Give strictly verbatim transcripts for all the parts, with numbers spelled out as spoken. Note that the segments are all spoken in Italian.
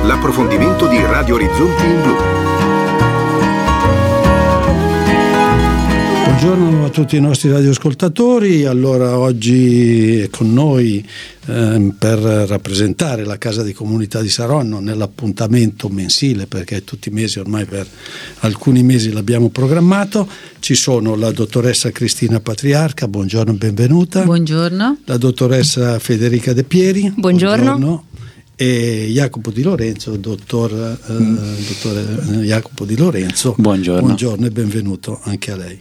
l'approfondimento di Radio Orizzonti in Blu. Buongiorno a tutti i nostri radioascoltatori. Allora, oggi è con noi eh, per rappresentare la Casa di Comunità di Saronno nell'appuntamento mensile, perché tutti i mesi, ormai per alcuni mesi l'abbiamo programmato, ci sono la dottoressa Cristina Patriarca, buongiorno e benvenuta. Buongiorno. La dottoressa Federica De Pieri, buongiorno. buongiorno. E Jacopo Di Lorenzo, dottor eh, mm. dottore Jacopo Di Lorenzo, buongiorno. Buongiorno e benvenuto anche a lei.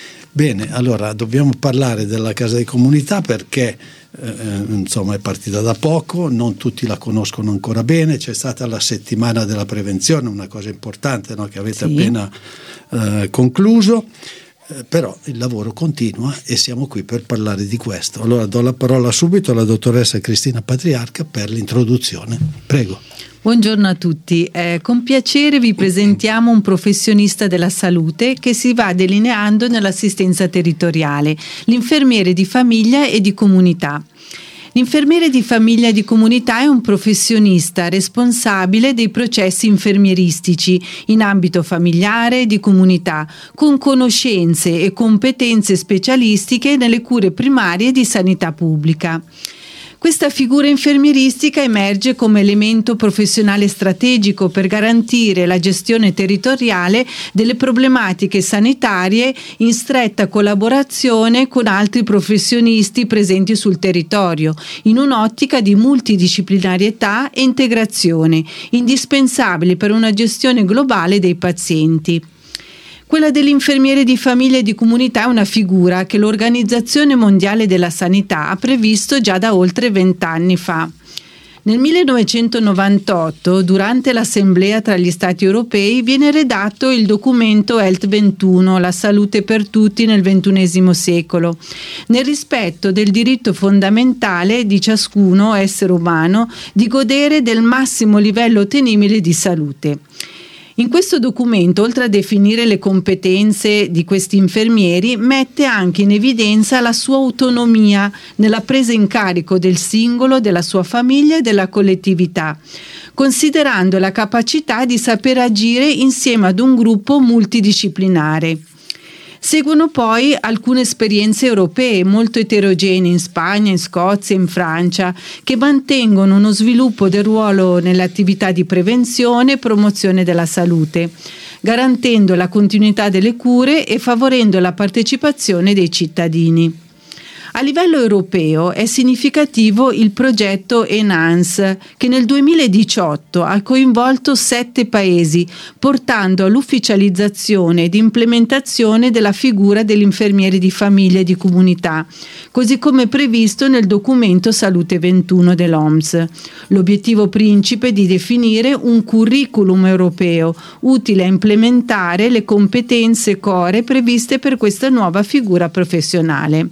Bene, allora dobbiamo parlare della Casa di Comunità perché eh, insomma è partita da poco, non tutti la conoscono ancora bene, c'è stata la settimana della prevenzione, una cosa importante, no, che avete sì. appena eh, concluso, eh, però il lavoro continua e siamo qui per parlare di questo. Allora do la parola subito alla dottoressa Cristina Patriarca per l'introduzione. Prego. Buongiorno a tutti, eh, con piacere vi presentiamo un professionista della salute che si va delineando nell'assistenza territoriale, l'infermiere di famiglia e di comunità. L'infermiere di famiglia e di comunità è un professionista responsabile dei processi infermieristici in ambito familiare e di comunità, con conoscenze e competenze specialistiche nelle cure primarie di sanità pubblica. Questa figura infermieristica emerge come elemento professionale strategico per garantire la gestione territoriale delle problematiche sanitarie in stretta collaborazione con altri professionisti presenti sul territorio, in un'ottica di multidisciplinarietà e integrazione, indispensabili per una gestione globale dei pazienti. Quella dell'infermiere di famiglia e di comunità è una figura che l'Organizzazione Mondiale della Sanità ha previsto già da oltre vent'anni fa. Nel millenovecentonovantotto, durante l'assemblea tra gli Stati europei, viene redatto il documento Health ventuno, la salute per tutti nel ventunesimo secolo, nel rispetto del diritto fondamentale di ciascuno essere umano di godere del massimo livello ottenibile di salute. In questo documento, oltre a definire le competenze di questi infermieri, mette anche in evidenza la sua autonomia nella presa in carico del singolo, della sua famiglia e della collettività, considerando la capacità di saper agire insieme ad un gruppo multidisciplinare. Seguono poi alcune esperienze europee molto eterogenee in Spagna, in Scozia e in Francia, che mantengono uno sviluppo del ruolo nelle attività di prevenzione e promozione della salute, garantendo la continuità delle cure e favorendo la partecipazione dei cittadini. A livello europeo è significativo il progetto Enhance, che nel duemiladiciotto ha coinvolto sette paesi, portando all'ufficializzazione ed implementazione della figura dell'infermiere di famiglia e di comunità, così come previsto nel documento Salute ventuno dell'O M S. L'obiettivo principe è di definire un curriculum europeo utile a implementare le competenze core previste per questa nuova figura professionale.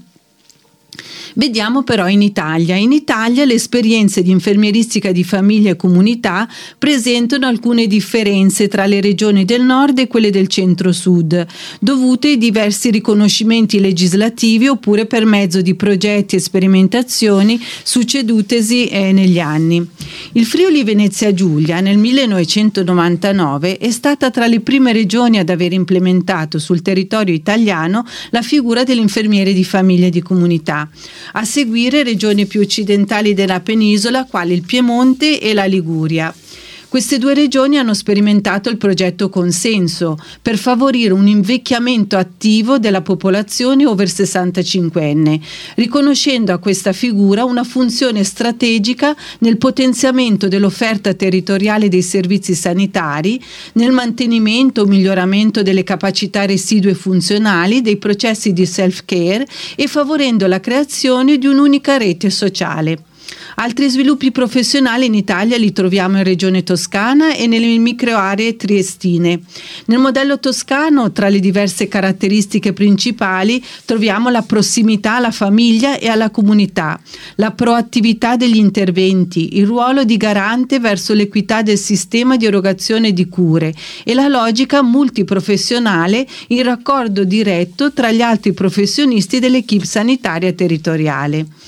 Vediamo però in Italia. In Italia le esperienze di infermieristica di famiglia e comunità presentano alcune differenze tra le regioni del nord e quelle del centro-sud, dovute ai diversi riconoscimenti legislativi oppure per mezzo di progetti e sperimentazioni succedutesi eh, negli anni. Il Friuli Venezia Giulia nel millenovecentonovantanove è stata tra le prime regioni ad aver implementato sul territorio italiano la figura dell'infermiere di famiglia e di comunità. A seguire regioni più occidentali della penisola, quali il Piemonte e la Liguria. Queste due regioni hanno sperimentato il progetto Consenso per favorire un invecchiamento attivo della popolazione over sessantacinquenne, riconoscendo a questa figura una funzione strategica nel potenziamento dell'offerta territoriale dei servizi sanitari, nel mantenimento o miglioramento delle capacità residue funzionali dei processi di self-care e favorendo la creazione di un'unica rete sociale. Altri sviluppi professionali in Italia li troviamo in Regione Toscana e nelle microaree triestine. Nel modello toscano, tra le diverse caratteristiche principali, troviamo la prossimità alla famiglia e alla comunità, la proattività degli interventi, il ruolo di garante verso l'equità del sistema di erogazione di cure e la logica multiprofessionale in raccordo diretto tra gli altri professionisti dell'equipe sanitaria territoriale.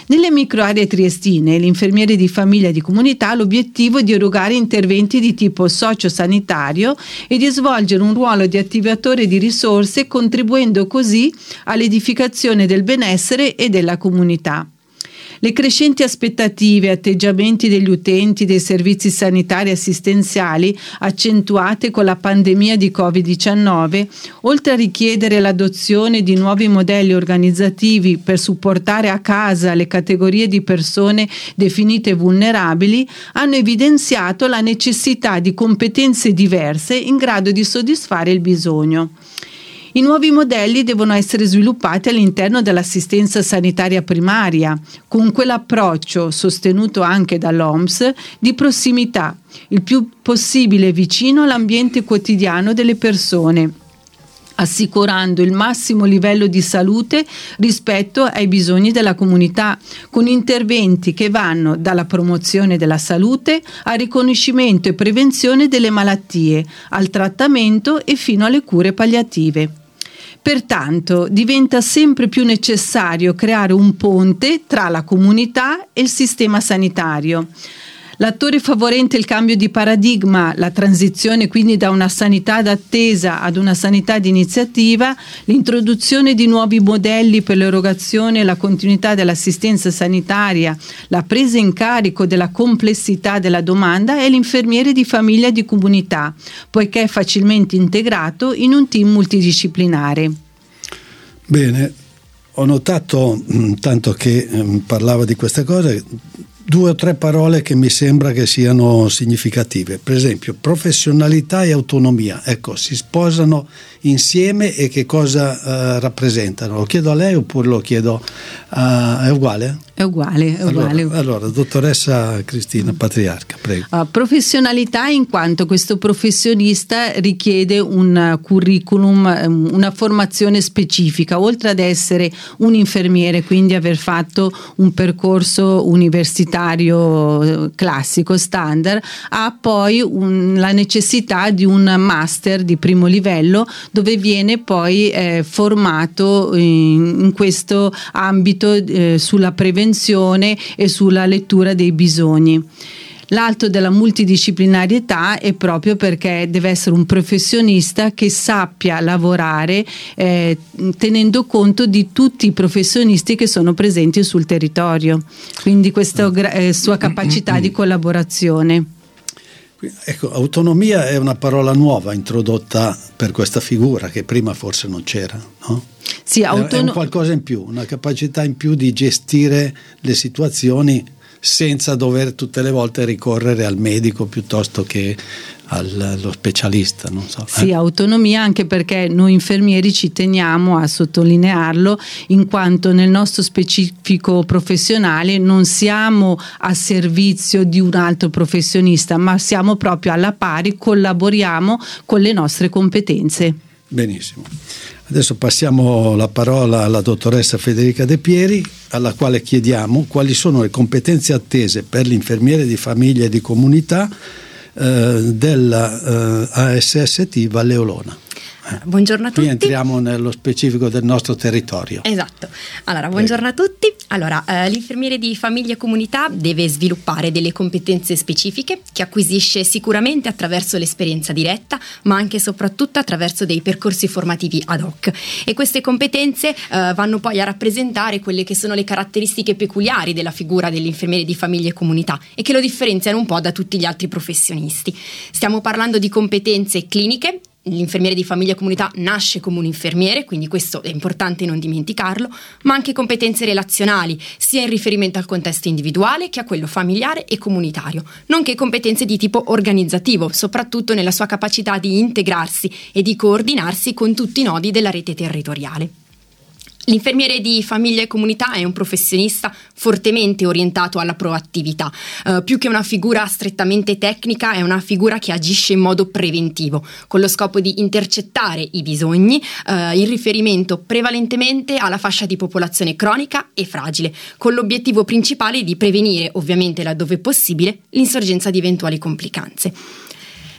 Nelle microaree triestine, l'infermiere di famiglia e di comunità ha l'obiettivo di erogare interventi di tipo sociosanitario e di svolgere un ruolo di attivatore di risorse, contribuendo così all'edificazione del benessere e della comunità. Le crescenti aspettative e atteggiamenti degli utenti dei servizi sanitari assistenziali, accentuate con la pandemia di covid diciannove, oltre a richiedere l'adozione di nuovi modelli organizzativi per supportare a casa le categorie di persone definite vulnerabili, hanno evidenziato la necessità di competenze diverse in grado di soddisfare il bisogno. I nuovi modelli devono essere sviluppati all'interno dell'assistenza sanitaria primaria, con quell'approccio, sostenuto anche dall'O M S, di prossimità, il più possibile vicino all'ambiente quotidiano delle persone, assicurando il massimo livello di salute rispetto ai bisogni della comunità, con interventi che vanno dalla promozione della salute al riconoscimento e prevenzione delle malattie, al trattamento e fino alle cure palliative. Pertanto diventa sempre più necessario creare un ponte tra la comunità e il sistema sanitario. L'attore favorente il cambio di paradigma, la transizione quindi da una sanità d'attesa ad una sanità di iniziativa, l'introduzione di nuovi modelli per l'erogazione e la continuità dell'assistenza sanitaria, la presa in carico della complessità della domanda è l'infermiere di famiglia e di comunità, poiché è facilmente integrato in un team multidisciplinare. Bene, ho notato, tanto che eh, parlava di queste cose, due o tre parole che mi sembra che siano significative. Per esempio, professionalità e autonomia. Ecco, si sposano insieme e che cosa uh, rappresentano? Lo chiedo a lei oppure lo chiedo a... è uguale? È uguale, è uguale. Allora, allora dottoressa Cristina Patriarca, prego. Uh, professionalità, in quanto questo professionista richiede un curriculum, una formazione specifica, oltre ad essere un infermiere, quindi aver fatto un percorso universitario classico, standard, ha poi un, la necessità di un master di primo livello, dove viene poi eh, formato in, in questo ambito eh, sulla prevenzione e sulla lettura dei bisogni. L'altro della multidisciplinarietà è proprio perché deve essere un professionista che sappia lavorare eh, tenendo conto di tutti i professionisti che sono presenti sul territorio, quindi questa eh, sua capacità di collaborazione. Ecco, autonomia è una parola nuova introdotta per questa figura che prima forse non c'era, no? Sì, autono- è un qualcosa in più, una capacità in più di gestire le situazioni senza dover tutte le volte ricorrere al medico piuttosto che allo specialista, non so. Sì, eh? autonomia, anche perché noi infermieri ci teniamo a sottolinearlo, in quanto nel nostro specifico professionale non siamo a servizio di un altro professionista, ma siamo proprio alla pari, collaboriamo con le nostre competenze. Benissimo. Adesso passiamo la parola alla dottoressa Federica De Pieri, alla quale chiediamo quali sono le competenze attese per l'infermiere di famiglia e di comunità eh, della eh, A S S T Valle Olona. Eh, buongiorno a tutti. Qui entriamo nello specifico del nostro territorio. Esatto. Allora, buongiorno Prego. a tutti. Allora, eh, l'infermiere di famiglia e comunità deve sviluppare delle competenze specifiche che acquisisce sicuramente attraverso l'esperienza diretta, ma anche e soprattutto attraverso dei percorsi formativi ad hoc. E queste competenze eh, vanno poi a rappresentare quelle che sono le caratteristiche peculiari della figura dell'infermiere di famiglia e comunità e che lo differenziano un po' da tutti gli altri professionisti. Stiamo parlando di competenze cliniche. L'infermiere di famiglia e comunità nasce come un infermiere, quindi questo è importante non dimenticarlo, ma anche competenze relazionali, sia in riferimento al contesto individuale che a quello familiare e comunitario, nonché competenze di tipo organizzativo, soprattutto nella sua capacità di integrarsi e di coordinarsi con tutti i nodi della rete territoriale. L'infermiere di famiglia e comunità è un professionista fortemente orientato alla proattività, uh, più che una figura strettamente tecnica è una figura che agisce in modo preventivo, con lo scopo di intercettare i bisogni uh, in riferimento prevalentemente alla fascia di popolazione cronica e fragile, con l'obiettivo principale di prevenire, ovviamente laddove possibile, l'insorgenza di eventuali complicanze.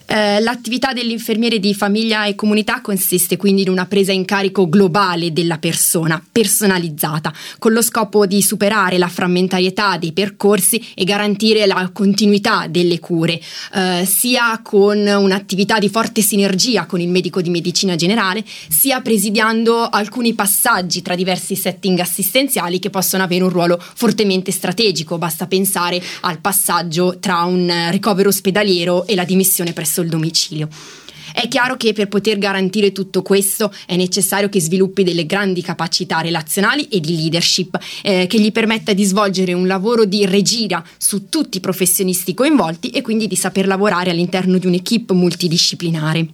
Eh, l'attività dell'infermiere di famiglia e comunità consiste quindi in una presa in carico globale della persona, personalizzata, con lo scopo di superare la frammentarietà dei percorsi e garantire la continuità delle cure, eh, sia con un'attività di forte sinergia con il medico di medicina generale, sia presidiando alcuni passaggi tra diversi setting assistenziali che possono avere un ruolo fortemente strategico. Basta pensare al passaggio tra un ricovero ospedaliero e la dimissione presso il domicilio. È chiaro che per poter garantire tutto questo è necessario che sviluppi delle grandi capacità relazionali e di leadership, eh, che gli permetta di svolgere un lavoro di regia su tutti i professionisti coinvolti e quindi di saper lavorare all'interno di un'equipe multidisciplinare.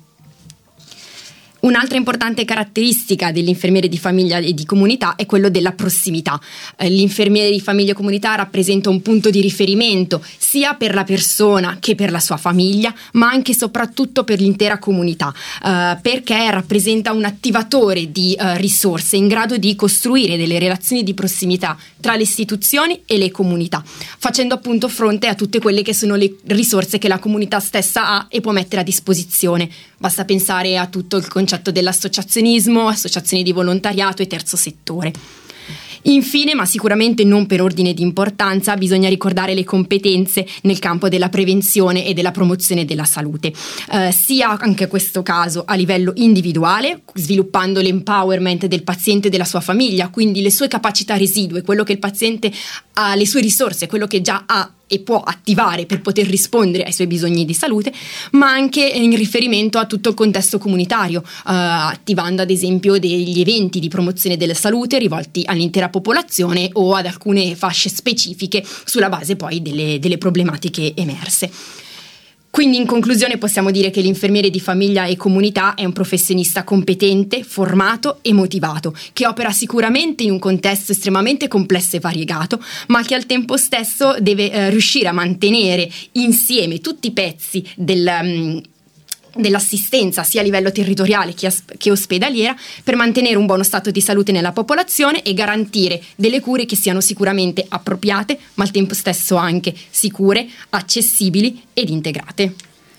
Un'altra importante caratteristica dell'infermiere di famiglia e di comunità è quello della prossimità. Eh, l'infermiere di famiglia e comunità rappresenta un punto di riferimento sia per la persona che per la sua famiglia, ma anche e soprattutto per l'intera comunità, eh, perché rappresenta un attivatore di eh, risorse in grado di costruire delle relazioni di prossimità tra le istituzioni e le comunità, facendo appunto fronte a tutte quelle che sono le risorse che la comunità stessa ha e può mettere a disposizione. Basta pensare a tutto il concetto dell'associazionismo, associazioni di volontariato e terzo settore. Infine, ma sicuramente non per ordine di importanza, bisogna ricordare le competenze nel campo della prevenzione e della promozione della salute, eh, sia anche in questo caso a livello individuale, sviluppando l'empowerment del paziente e della sua famiglia, quindi le sue capacità residue, quello che il paziente ha, le sue risorse, quello che già ha e può attivare per poter rispondere ai suoi bisogni di salute, ma anche in riferimento a tutto il contesto comunitario, eh, attivando ad esempio degli eventi di promozione della salute rivolti all'intera popolazione o ad alcune fasce specifiche sulla base poi delle, delle problematiche emerse. Quindi in conclusione possiamo dire che l'infermiere di famiglia e comunità è un professionista competente, formato e motivato, che opera sicuramente in un contesto estremamente complesso e variegato, ma che al tempo stesso deve eh, riuscire a mantenere insieme tutti i pezzi del... Um, dell'assistenza sia a livello territoriale che, as- che ospedaliera, per mantenere un buono stato di salute nella popolazione e garantire delle cure che siano sicuramente appropriate, ma al tempo stesso anche sicure, accessibili ed integrate.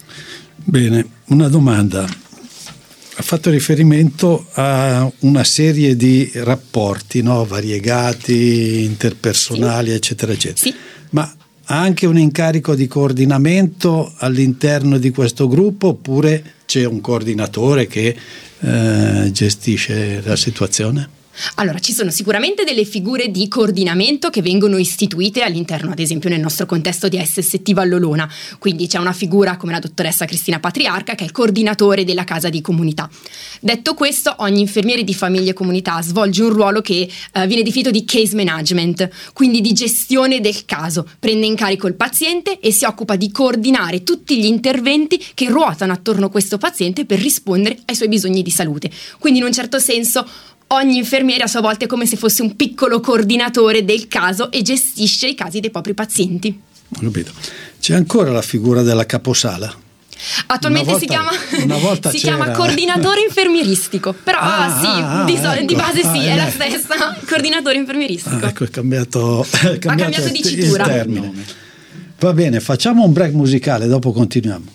Bene, una domanda. Ha fatto riferimento a una serie di rapporti, no? Variegati, interpersonali, sì. eccetera, eccetera. Sì. Ma ha anche un incarico di coordinamento all'interno di questo gruppo, oppure c'è un coordinatore che eh, gestisce la situazione? Allora, ci sono sicuramente delle figure di coordinamento che vengono istituite all'interno, ad esempio nel nostro contesto di A S S T Vallolona, quindi c'è una figura come la dottoressa Cristina Patriarca che è il coordinatore della casa di comunità. Detto questo, ogni infermiere di famiglia e comunità svolge un ruolo che eh, viene definito di case management, quindi di gestione del caso, prende in carico il paziente e si occupa di coordinare tutti gli interventi che ruotano attorno a questo paziente per rispondere ai suoi bisogni di salute. Quindi in un certo senso ogni infermiere a sua volta è come se fosse un piccolo coordinatore del caso e gestisce i casi dei propri pazienti. Ho capito. C'è ancora la figura della caposala? Attualmente volta, si chiama, una volta si c'era... chiama coordinatore infermieristico, però ah, sì, ah, di, ecco. di base sì, ah, è la eh. stessa, coordinatore infermieristico. Ah, ecco, è cambiato, è cambiato, ha cambiato il, dicitura. il termine. Va bene, facciamo un break musicale, dopo continuiamo.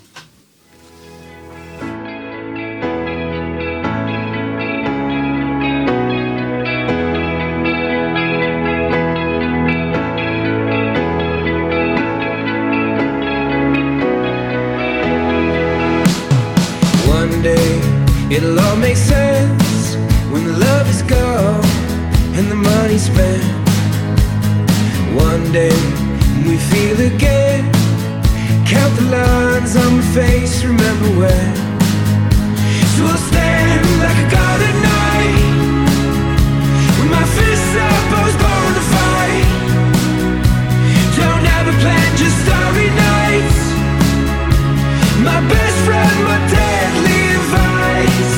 It'll all make sense when the love is gone and the money's spent. One day when we feel again, count the lines on my face, remember when. So I'll stand like a god at night, with my fists up, I was born to fight. Don't have a plan, just starry nights. My best friend, my deadly advice.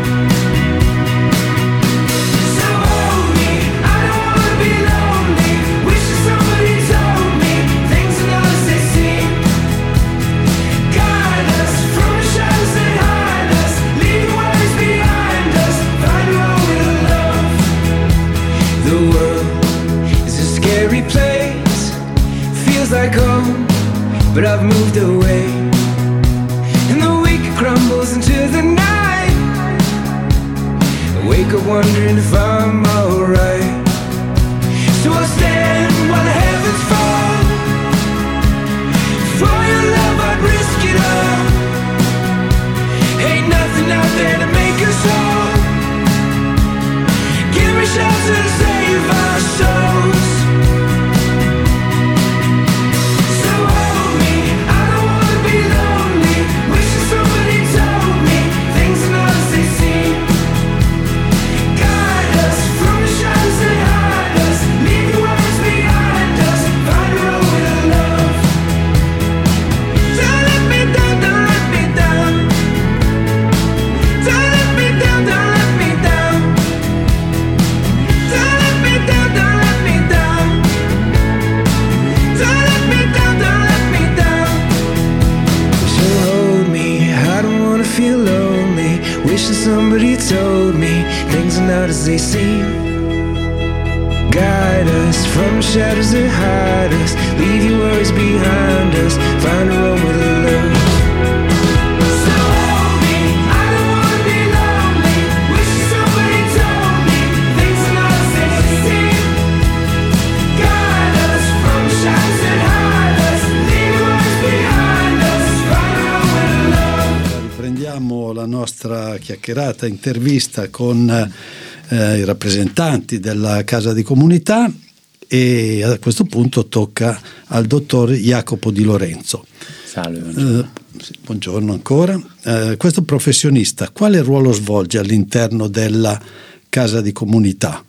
So hold me, I don't wanna be lonely. Wishing somebody told me things are not as they seem. Guide us from the shadows that hide us, leave worries behind us, find your own little love. The world is a scary place, feels like home, but I've moved away. And the miles into the night. I wake up wondering if I'm alright. So I'll stand while the heavens fall. For your love I'd risk it all. Ain't nothing out there to make us whole. Give me shelter to save our souls. So hold me, I don't wanna be lonely. Wishing somebody told me things are not as they seem. Guide us from the shadows that hide us. Leave your words behind us. Find a road with love. Don't let me down, don't let me down. Don't let me down, don't let me down. Don't let me down, don't let me down. Don't let me down, don't let me down. So hold me, I don't wanna feel lonely. Wishing somebody told me things are not as they seem. Guide us from the shadows that hide us. Leave your worries behind us. Find a road with love. So hold me, I don't wanna be lonely. Wishing somebody told me things are not as they seem. Guide us from the shadows that hide us. Leave your worries behind us. Find a road with love. Riprendiamo la nostra chiacchierata, intervista con eh, i rappresentanti della casa di comunità, e a questo punto tocca al dottor Jacopo Di Lorenzo. Salve, buongiorno. Eh, sì, buongiorno ancora. Eh, questo professionista quale ruolo svolge all'interno della casa di comunità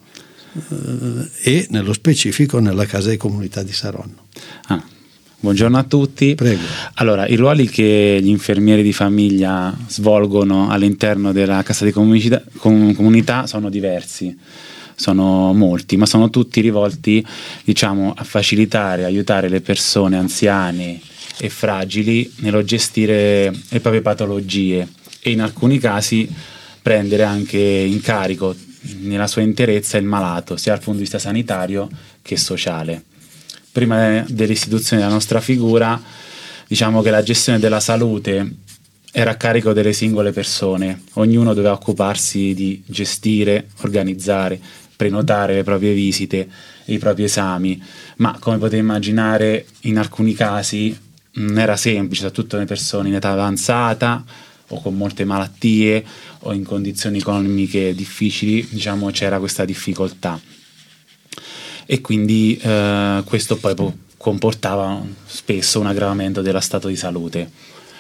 eh, e nello specifico nella casa di comunità di Saronno? Ah, buongiorno a tutti. Prego. Allora, i ruoli che gli infermieri di famiglia svolgono all'interno della casa di comunità, com- comunità sono diversi. Sono molti, ma sono tutti rivolti, diciamo, a facilitare, aiutare le persone anziane e fragili nello gestire le proprie patologie e in alcuni casi prendere anche in carico nella sua interezza il malato, sia dal punto di vista sanitario che sociale. Prima dell'istituzione della nostra figura, diciamo che la gestione della salute era a carico delle singole persone, ognuno doveva occuparsi di gestire, organizzare, prenotare le proprie visite e i propri esami, ma come potete immaginare in alcuni casi non era semplice, soprattutto le persone in età avanzata o con molte malattie o in condizioni economiche difficili, diciamo c'era questa difficoltà e quindi eh, questo poi comportava spesso un aggravamento dello stato di salute.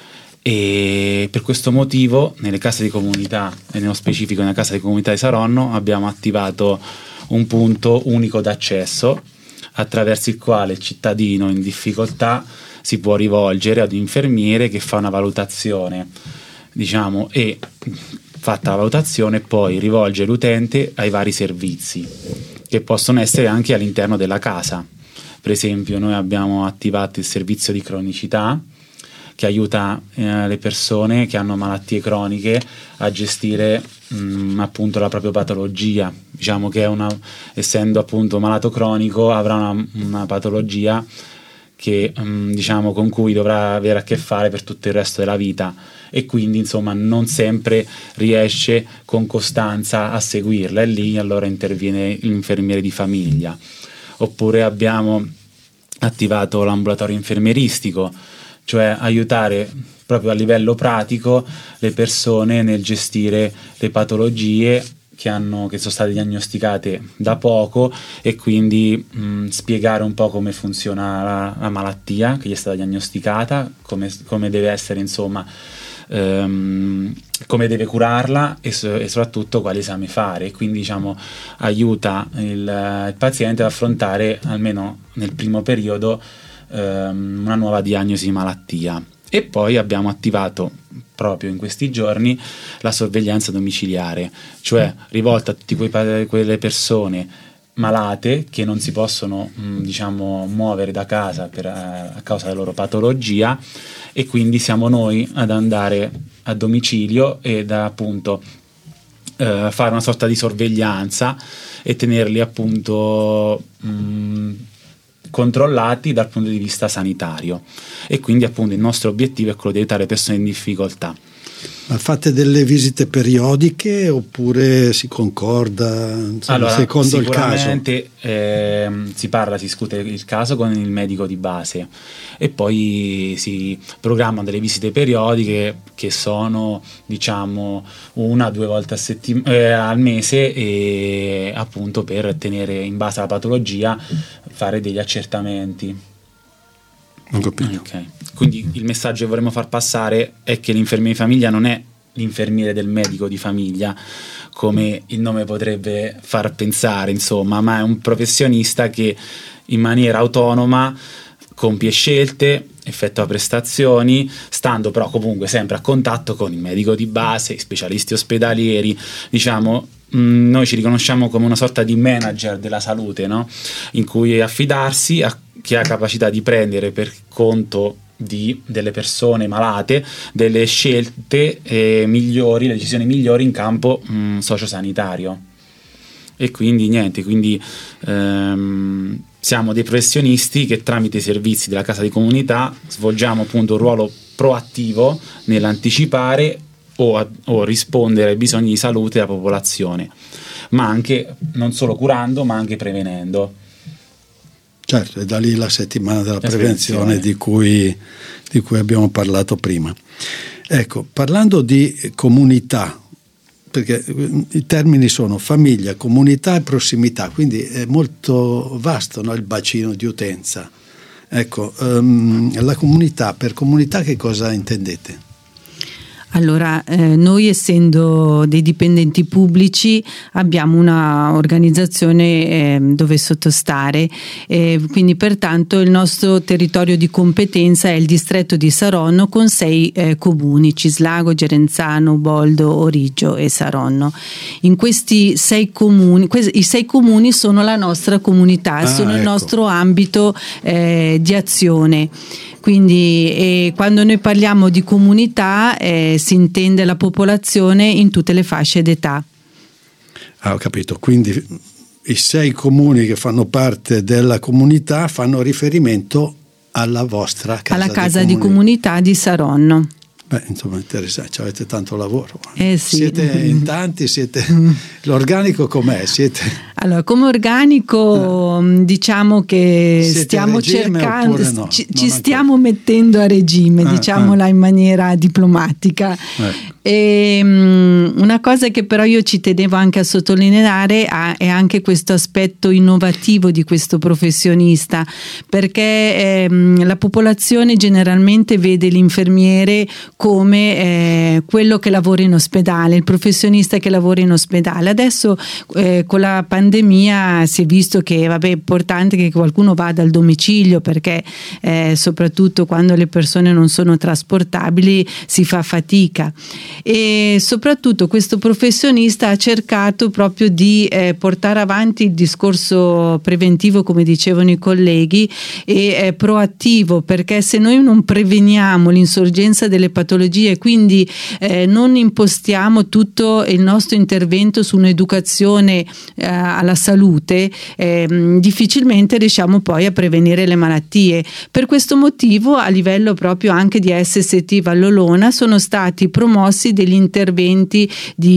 E per questo motivo nelle case di comunità e nello specifico nella casa di comunità di Saronno abbiamo attivato un punto unico d'accesso attraverso il quale il cittadino in difficoltà si può rivolgere ad un infermiere che fa una valutazione, diciamo, e fatta la valutazione poi rivolge l'utente ai vari servizi che possono essere anche all'interno della casa. Per esempio noi abbiamo attivato il servizio di cronicità che aiuta eh, le persone che hanno malattie croniche a gestire mh, appunto la propria patologia. Diciamo che è una, essendo appunto malato cronico avrà una, una patologia che mh, diciamo con cui dovrà avere a che fare per tutto il resto della vita e quindi insomma non sempre riesce con costanza a seguirla e lì allora interviene l'infermiere di famiglia. Oppure abbiamo attivato l'ambulatorio infermieristico, cioè aiutare proprio a livello pratico le persone nel gestire le patologie che, hanno, che sono state diagnosticate da poco e quindi mh, spiegare un po' come funziona la, la malattia che gli è stata diagnosticata, come, come deve essere insomma, ehm, come deve curarla e, so, e soprattutto quali esami fare. E quindi diciamo aiuta il, il paziente ad affrontare almeno nel primo periodo una nuova diagnosi di malattia. E poi abbiamo attivato proprio in questi giorni la sorveglianza domiciliare, cioè rivolta a tutte quei, quelle persone malate che non si possono mh, diciamo muovere da casa per, eh, a causa della loro patologia e quindi siamo noi ad andare a domicilio e da appunto eh, fare una sorta di sorveglianza e tenerli appunto mh, controllati dal punto di vista sanitario e quindi appunto il nostro obiettivo è quello di aiutare persone in difficoltà. Ma fate delle visite periodiche oppure si concorda, insomma, allora, secondo il caso? Sicuramente eh, si parla, si discute il caso con il medico di base e poi si programmano delle visite periodiche che sono, diciamo, una o due volte a settim- eh, al mese, e appunto per tenere, in base alla patologia, fare degli accertamenti. Non capito. Okay. Quindi il messaggio che vorremmo far passare è che l'infermiere di famiglia non è l'infermiere del medico di famiglia, come il nome potrebbe far pensare, insomma, ma è un professionista che in maniera autonoma compie scelte, effettua prestazioni, stando però comunque sempre a contatto con il medico di base, i specialisti ospedalieri. Diciamo, mh, noi ci riconosciamo come una sorta di manager della salute, no? In cui affidarsi a chi ha capacità di prendere per conto di delle persone malate delle scelte eh, migliori, le decisioni migliori in campo mh, sociosanitario. E quindi niente, quindi ehm, siamo dei professionisti che tramite i servizi della casa di comunità svolgiamo appunto un ruolo proattivo nell'anticipare o, a, o rispondere ai bisogni di salute della popolazione, ma anche non solo curando ma anche prevenendo. Certo, è da lì la settimana della La prevenzione di cui, di cui abbiamo parlato prima. Ecco, parlando di comunità, perché i termini sono famiglia, comunità e prossimità, quindi è molto vasto, no, il bacino di utenza. Ecco, um, la comunità, per comunità che cosa intendete? Allora, eh, noi essendo dei dipendenti pubblici abbiamo una organizzazione eh, dove sottostare, eh, quindi pertanto il nostro territorio di competenza è il distretto di Saronno con sei eh, comuni: Cislago, Gerenzano, Boldo, Origgio e Saronno. In questi sei comuni, que- i sei comuni sono la nostra comunità, ah, sono ecco. il nostro ambito eh, di azione. Quindi eh, quando noi parliamo di comunità eh, si intende la popolazione in tutte le fasce d'età. Ah, ho capito, quindi i sei comuni che fanno parte della comunità fanno riferimento alla vostra casa, alla casa di, di comunità di Saronno. Beh, insomma, interessante, avete tanto lavoro. Eh sì. Siete in tanti, siete l'organico com'è? Siete... Allora, come organico eh. diciamo che siete stiamo cercando, no? ci, ci stiamo mettendo a regime, ah, diciamola ah. in maniera diplomatica. Eh. E, um, una cosa che però io ci tenevo anche a sottolineare ah, è anche questo aspetto innovativo di questo professionista, perché ehm, la popolazione generalmente vede l'infermiere come eh, quello che lavora in ospedale, il professionista che lavora in ospedale. Adesso eh, con la pandemia si è visto che vabbè, è importante che qualcuno vada al domicilio, perché eh, soprattutto quando le persone non sono trasportabili si fa fatica, e soprattutto questo professionista ha cercato proprio di eh, portare avanti il discorso preventivo, come dicevano i colleghi, e eh, proattivo, perché se noi non preveniamo l'insorgenza delle patologie, quindi eh, non impostiamo tutto il nostro intervento su un'educazione eh, alla salute, eh, difficilmente riusciamo poi a prevenire le malattie. Per questo motivo, a livello proprio anche di S S T Vallolona, sono stati promossi degli interventi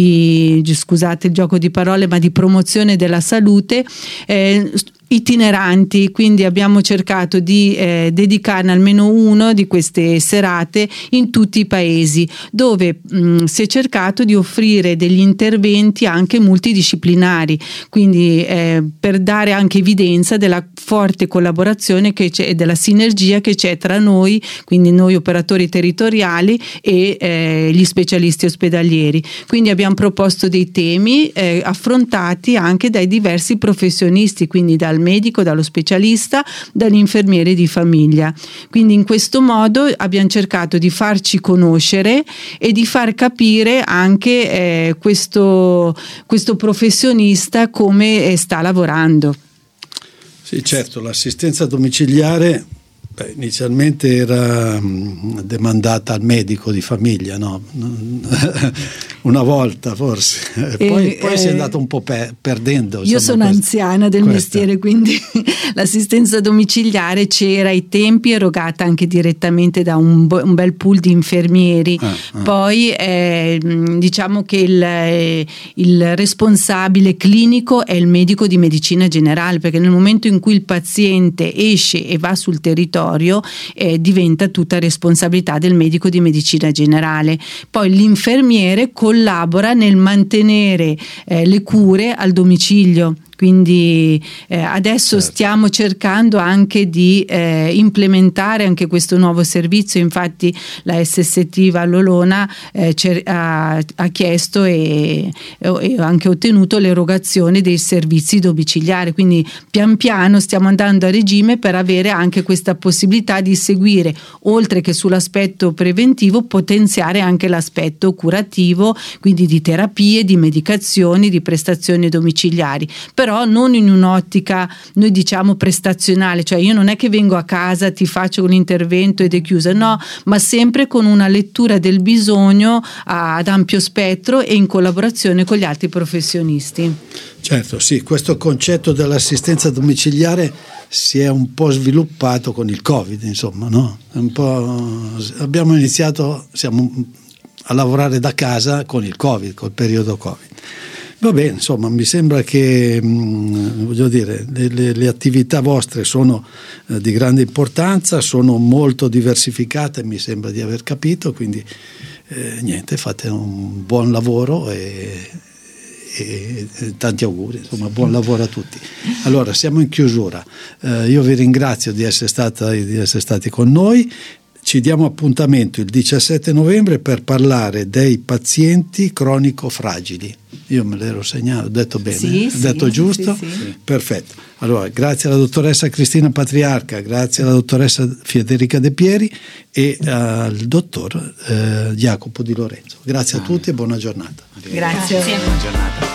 di, scusate il gioco di parole, ma di promozione della salute eh, itineranti, quindi abbiamo cercato di eh, dedicarne almeno uno di queste serate in tutti i paesi, dove mh, si è cercato di offrire degli interventi anche multidisciplinari, quindi eh, per dare anche evidenza della forte collaborazione che c'è e della sinergia che c'è tra noi, quindi noi operatori territoriali e eh, gli specialisti ospedalieri. Quindi abbiamo proposto dei temi eh, affrontati anche dai diversi professionisti, quindi dal medico, dallo specialista, dall'infermiere di famiglia. Quindi in questo modo abbiamo cercato di farci conoscere e di far capire anche eh, questo, questo professionista come eh, sta lavorando. Sì, certo, l'assistenza domiciliare beh, inizialmente era mh, demandata al medico di famiglia, no? una volta forse, e poi, poi eh, si è andato un po' pe- perdendo. Io insomma, sono questa, anziana del questa. mestiere, quindi l'assistenza domiciliare c'era ai tempi, erogata anche direttamente da un, bo- un bel pool di infermieri. Ah, ah. Poi eh, diciamo che il, il responsabile clinico è il medico di medicina generale, perché nel momento in cui il paziente esce e va sul territorio eh, diventa tutta responsabilità del medico di medicina generale. Poi l'infermiere collabora nel mantenere eh, le cure al domicilio. Quindi eh, adesso certo. stiamo cercando anche di eh, implementare anche questo nuovo servizio. Infatti la S S T Vallolona eh, cer- ha, ha chiesto e, e anche ottenuto l'erogazione dei servizi domiciliari, quindi pian piano stiamo andando a regime per avere anche questa possibilità di seguire, oltre che sull'aspetto preventivo, potenziare anche l'aspetto curativo, quindi di terapie, di medicazioni, di prestazioni domiciliari, però non in un'ottica, noi diciamo, prestazionale, cioè io non è che vengo a casa, ti faccio un intervento ed è chiusa, no, ma sempre con una lettura del bisogno ad ampio spettro e in collaborazione con gli altri professionisti. Certo, sì, questo concetto dell'assistenza domiciliare si è un po' sviluppato con il Covid, insomma, no? Un po', abbiamo iniziato, siamo a lavorare da casa con il Covid, col periodo Covid. Va bene, insomma, mi sembra che mh, voglio dire, le, le, le attività vostre sono eh, di grande importanza, sono molto diversificate, mi sembra di aver capito, quindi eh, niente, fate un buon lavoro e, e, e tanti auguri, insomma, buon lavoro a tutti. Allora, siamo in chiusura, eh, io vi ringrazio di essere stata, di essere stati con noi. Ci diamo appuntamento il diciassette novembre per parlare dei pazienti cronico fragili. Io me l'ero segnato, ho detto bene, sì, ho sì, detto giusto? Sì, sì. Perfetto. Allora, grazie alla dottoressa Cristina Patriarca, grazie alla dottoressa Federica De Pieri e al dottor eh, Jacopo Di Lorenzo. Grazie a tutti e buona giornata. Grazie. Buona giornata.